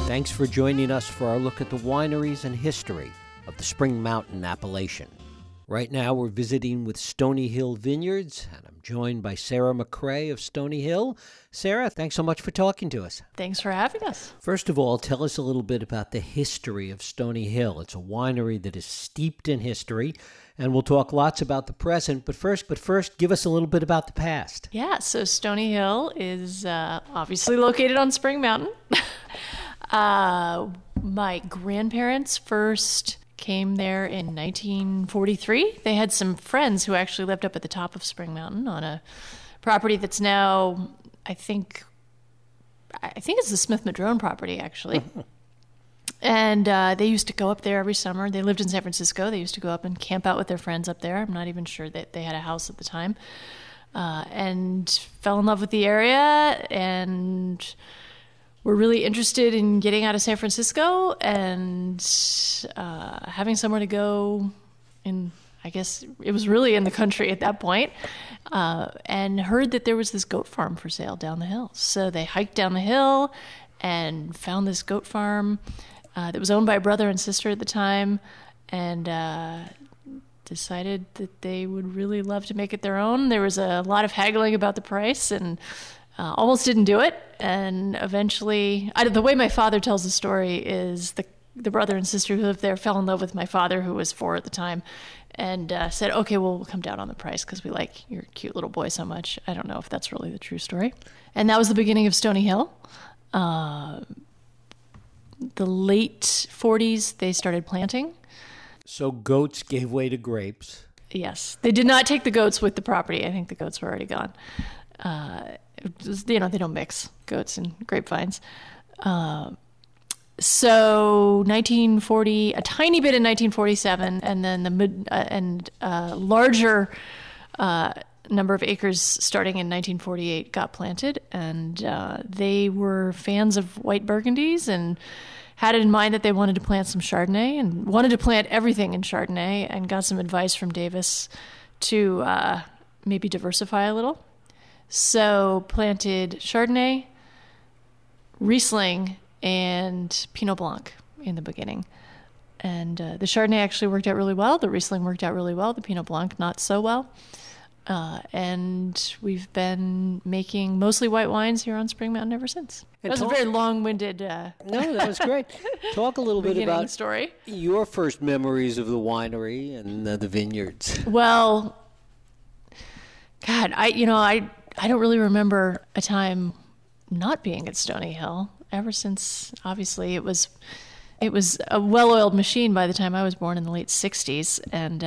Thanks for joining us for our look at the wineries and history of the Spring Mountain appellation. Right now we're visiting with Stony Hill Vineyards, and I'm joined by Sarah McCray of Stony Hill. Sarah, thanks so much for talking to us. Thanks for having us. First of all, tell us a little bit about the history of Stony Hill. It's a winery that is steeped in history, and we'll talk lots about the present. But first, give us a little bit about the past. Yeah, so Stony Hill is obviously located on Spring Mountain. My grandparents first came there in 1943. They had some friends who actually lived up at the top of Spring Mountain on a property that's now, I think it's the Smith Madrone property, actually. And they used to go up there every summer. They lived in San Francisco. They used to go up and camp out with their friends up there. I'm not even sure that they had a house at the time. And fell in love with the area and were really interested in getting out of San Francisco and having somewhere to go in, I guess it was really in the country at that point, and heard that there was this goat farm for sale down the hill. So they hiked down the hill and found this goat farm that was owned by a brother and sister at the time, and decided that they would really love to make it their own. There was a lot of haggling about the price, and almost didn't do it. And eventually, the way my father tells the story is the brother and sister who lived there fell in love with my father, who was 4 at the time, and said, okay, well, we'll come down on the price because we like your cute little boy so much. I don't know if that's really the true story. And that was the beginning of Stony Hill. The late 40s, they started planting. So goats gave way to grapes. Yes. They did not take the goats with the property. I think the goats were already gone. They don't mix goats and grapevines. So 1940, a tiny bit in 1947, and then larger number of acres starting in 1948 got planted, and they were fans of white Burgundies and had it in mind that they wanted to plant some Chardonnay and wanted to plant everything in Chardonnay, and got some advice from Davis to maybe diversify a little. So planted Chardonnay, Riesling, and Pinot Blanc in the beginning. And the Chardonnay actually worked out really well. The Riesling worked out really well. The Pinot Blanc, not so well. And we've been making mostly white wines here on Spring Mountain ever since. That was a very long-winded No, that was great. Talk a little bit about story. Your first memories of the winery and the vineyards. Well, God, I don't really remember a time not being at Stony Hill ever since. Obviously, it was a well-oiled machine by the time I was born in the late 60s, and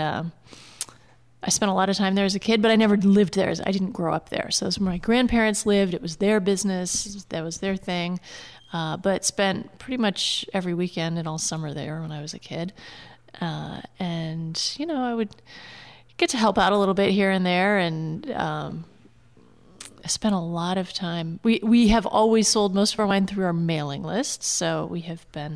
I spent a lot of time there as a kid, but I never lived there. I didn't grow up there. So it was where my grandparents lived. It was their business. That was their thing. But spent pretty much every weekend and all summer there when I was a kid. And, I would get to help out a little bit here and there, and I spent a lot of time. We have always sold most of our wine through our mailing list, so we have been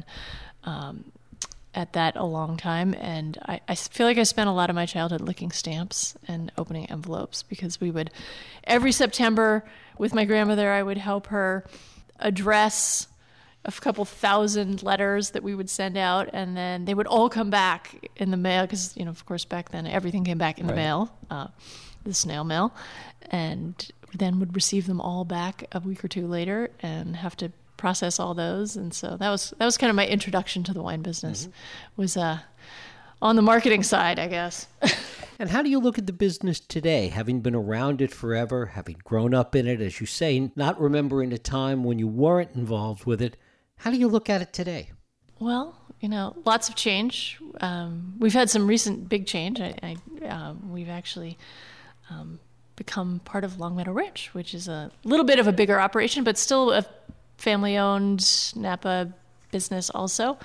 at that a long time. And I feel like I spent a lot of my childhood licking stamps and opening envelopes, because we would, every September with my grandmother, I would help her address a couple thousand letters that we would send out, and then they would all come back in the mail, because, of course, back then everything came back in the mail, the snail mail, and then would receive them all back a week or two later and have to process all those. And so that was kind of my introduction to the wine business, was on the marketing side, I guess. And how do you look at the business today, having been around it forever, having grown up in it, as you say, not remembering a time when you weren't involved with it? How do you look at it today? Well, lots of change. We've had some recent big change. We've actually become part of Longmeadow Ranch, which is a little bit of a bigger operation, but still a family-owned Napa business also.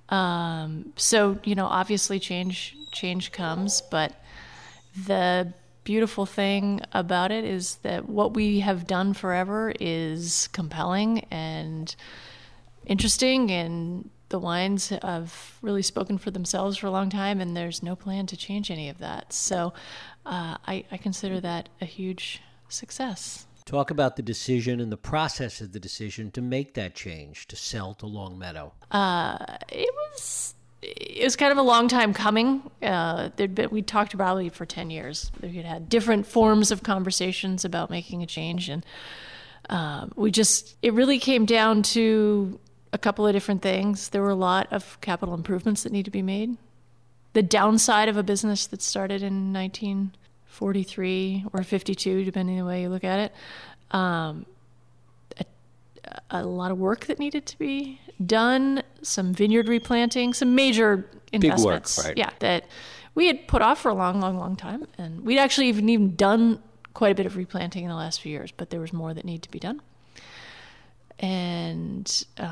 So, obviously change comes, but the beautiful thing about it is that what we have done forever is compelling and interesting, and the wines have really spoken for themselves for a long time, and there's no plan to change any of that. So I consider that a huge success. Talk about the decision and the process of the decision to make that change, to sell to Longmeadow. It was kind of a long time coming. We talked probably for 10 years. We had had different forms of conversations about making a change. And it really came down to a couple of different things. There were a lot of capital improvements that need to be made. The downside of a business that started in 1943 or 52, depending on the way you look at it, a lot of work that needed to be done, some vineyard replanting, some major investments. Big work, right? Yeah, that we had put off for a long, long, long time. And we'd actually even done quite a bit of replanting in the last few years, but there was more that needed to be done. And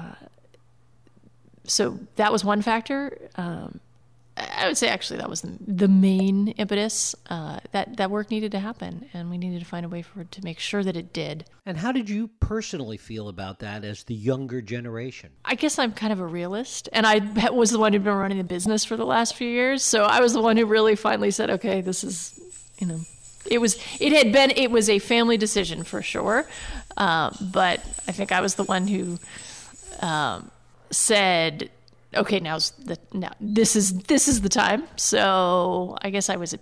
so that was one factor. I would say actually that was the main impetus. That work needed to happen, and we needed to find a way to make sure that it did. And how did you personally feel about that as the younger generation? I guess I'm kind of a realist, and I was the one who'd been running the business for the last few years, so I was the one who really finally said, okay, this is, it was a family decision for sure, but I think I was the one who said, okay, now this is the time. So I guess I was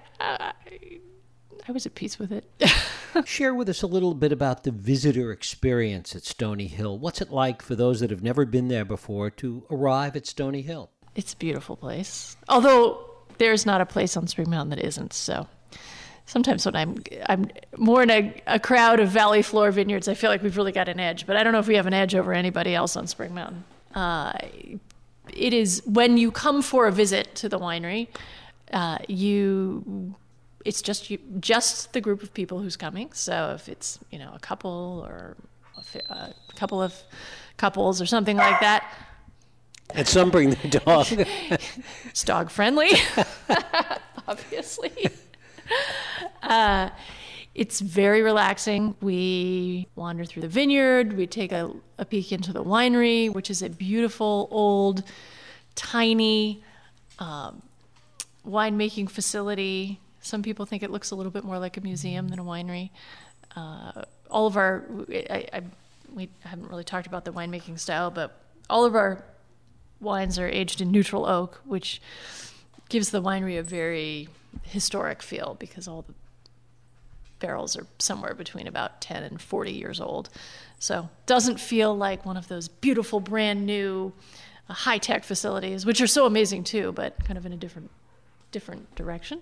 at peace with it. Share with us a little bit about the visitor experience at Stony Hill. What's it like for those that have never been there before to arrive at Stony Hill? It's a beautiful place. Although there's not a place on Spring Mountain that isn't. So sometimes when I'm more in a crowd of valley floor vineyards, I feel like we've really got an edge. But I don't know if we have an edge over anybody else on Spring Mountain. It is when you come for a visit to the winery, it's just the group of people who's coming. So if it's a couple or a couple of couples or something like that, and some bring their dog. It's dog friendly, obviously. It's very relaxing. We wander through the vineyard. We take a peek into the winery, which is a beautiful, old, tiny winemaking facility. Some people think it looks a little bit more like a museum than a winery. We haven't really talked about the winemaking style, but all of our wines are aged in neutral oak, which gives the winery a very historic feel because all the barrels are somewhere between about 10 and 40 years old. So it doesn't feel like one of those beautiful, brand new, high-tech facilities, which are so amazing too, but kind of in a different direction.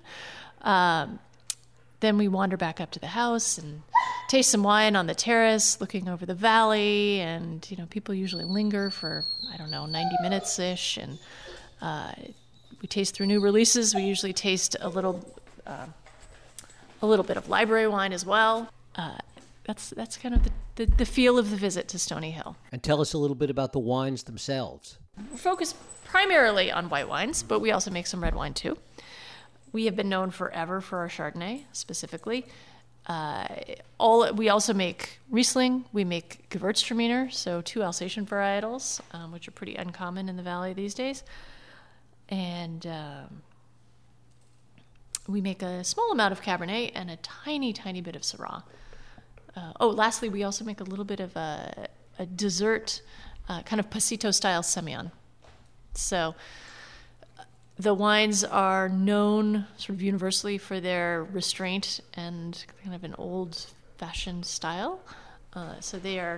Then we wander back up to the house and taste some wine on the terrace, looking over the valley, and people usually linger for 90 minutes-ish, and we taste through new releases. We usually taste a little bit of library wine as well. That's kind of the feel of the visit to Stony Hill. And tell us a little bit about the wines themselves. We're focused primarily on white wines, but we also make some red wine too. We have been known forever for our Chardonnay, specifically. We also make Riesling. We make Gewürztraminer, so 2 Alsatian varietals, which are pretty uncommon in the valley these days. And we make a small amount of Cabernet and a tiny, tiny bit of Syrah. Lastly, we also make a little bit of a dessert, kind of pasito-style Semillon. So the wines are known sort of universally for their restraint and kind of an old-fashioned style. So they are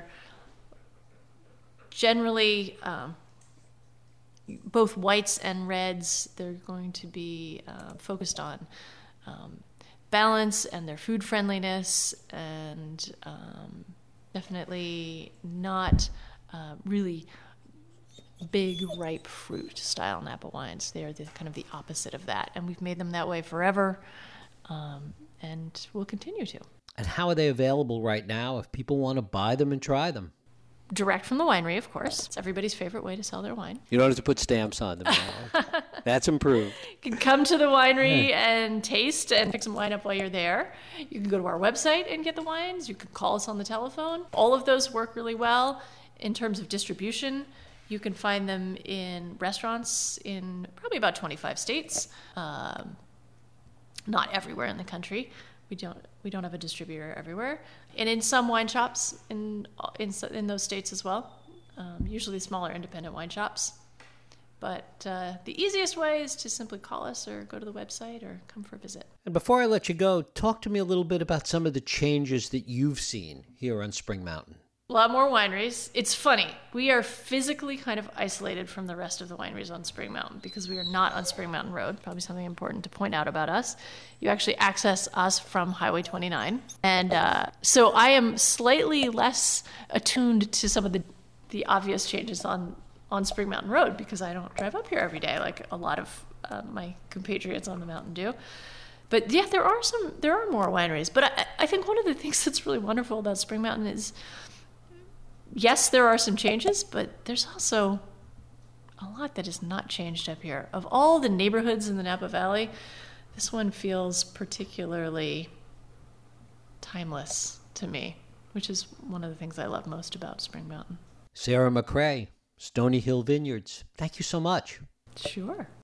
generally both whites and reds. They're going to be focused on balance and their food friendliness, and definitely not really big, ripe fruit style Napa wines. They are kind of the opposite of that, and we've made them that way forever, and we'll continue to. And how are they available right now if people want to buy them and try them? Direct from the winery, of course. It's everybody's favorite way to sell their wine. You don't have to put stamps on them. That's improved. You can come to the winery and taste and pick some wine up while you're there. You can go to our website and get the wines. You can call us on the telephone. All of those work really well. In terms of distribution, you can find them in restaurants in probably about 25 states. Not everywhere in the country, We don't have a distributor everywhere, and in some wine shops in those states as well. Usually smaller independent wine shops. But the easiest way is to simply call us or go to the website or come for a visit. And before I let you go, talk to me a little bit about some of the changes that you've seen here on Spring Mountain. A lot more wineries. It's funny. We are physically kind of isolated from the rest of the wineries on Spring Mountain because we are not on Spring Mountain Road. Probably something important to point out about us. You actually access us from Highway 29. And so I am slightly less attuned to some of the obvious changes on Spring Mountain Road because I don't drive up here every day like a lot of my compatriots on the mountain do. But yeah, there are more wineries. But I think one of the things that's really wonderful about Spring Mountain is, yes, there are some changes, but there's also a lot that is not changed up here. Of all the neighborhoods in the Napa Valley, this one feels particularly timeless to me, which is one of the things I love most about Spring Mountain. Sarah McCray, Stony Hill Vineyards, thank you so much. Sure.